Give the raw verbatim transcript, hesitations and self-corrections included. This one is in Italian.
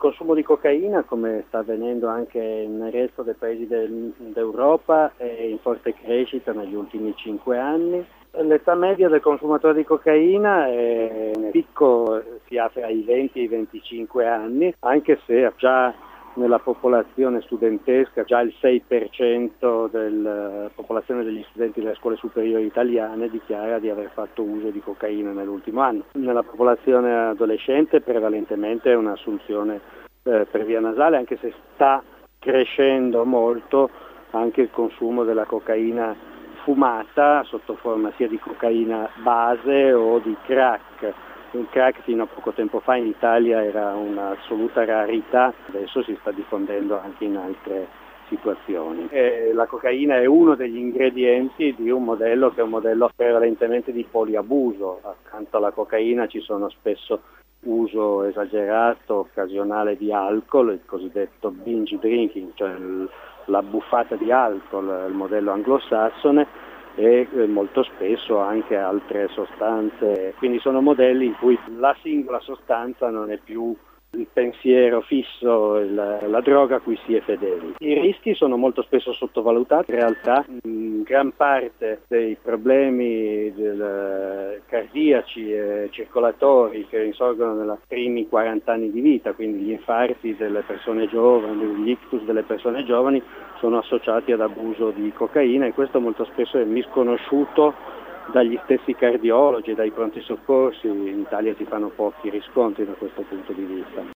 consumo di cocaina, come sta avvenendo anche nel resto dei paesi del, d'Europa, è in forte crescita negli ultimi cinque anni. L'età media del consumatore di cocaina è un picco, si ha tra i venti e i venticinque anni, anche se già nella popolazione studentesca, già il sei per cento della popolazione degli studenti delle scuole superiori italiane dichiara di aver fatto uso di cocaina nell'ultimo anno. Nella popolazione adolescente prevalentemente è un'assunzione eh, per via nasale, anche se sta crescendo molto anche il consumo della cocaina fumata sotto forma sia di cocaina base o di crack. Il crack fino a poco tempo fa in Italia era un'assoluta rarità, adesso si sta diffondendo anche in altre situazioni. E la cocaina è uno degli ingredienti di un modello che è un modello prevalentemente di poliabuso. Accanto alla cocaina ci sono spesso uso esagerato, occasionale di alcol, il cosiddetto binge drinking, cioè il, la buffata di alcol, il modello anglosassone, e molto spesso anche altre sostanze, quindi sono modelli in cui la singola sostanza non è più il pensiero fisso, la, la droga a cui si è fedeli. I rischi sono molto spesso sottovalutati, in realtà in gran parte dei problemi del, cardiaci e circolatori che insorgono nei primi quaranta anni di vita, quindi gli infarti delle persone giovani, gli ictus delle persone giovani, sono associati ad abuso di cocaina, e questo molto spesso è misconosciuto dagli stessi cardiologi e dai pronti soccorsi. In Italia si fanno pochi riscontri da questo punto di vista.